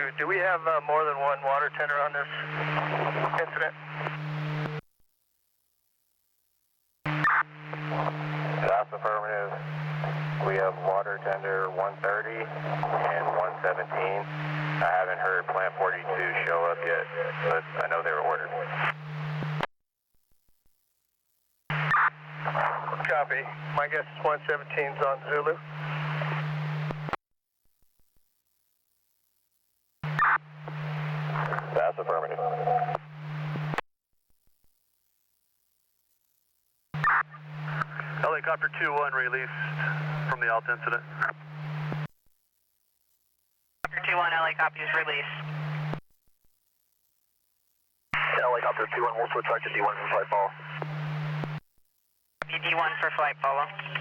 do we have more than one water tender on this incident? That's affirmative. We have water tender 130 and 117. I haven't heard Plant 42 show up yet, but I know they were ordered. Copy. My guess is 117's on Zulu. That's affirmative. Helicopter 2-1 released from the Alta incident. Helicopter 2-1, helicopter is released. Helicopter 2-1, we'll switch back to D1 for flight follow. D1 for flight follow.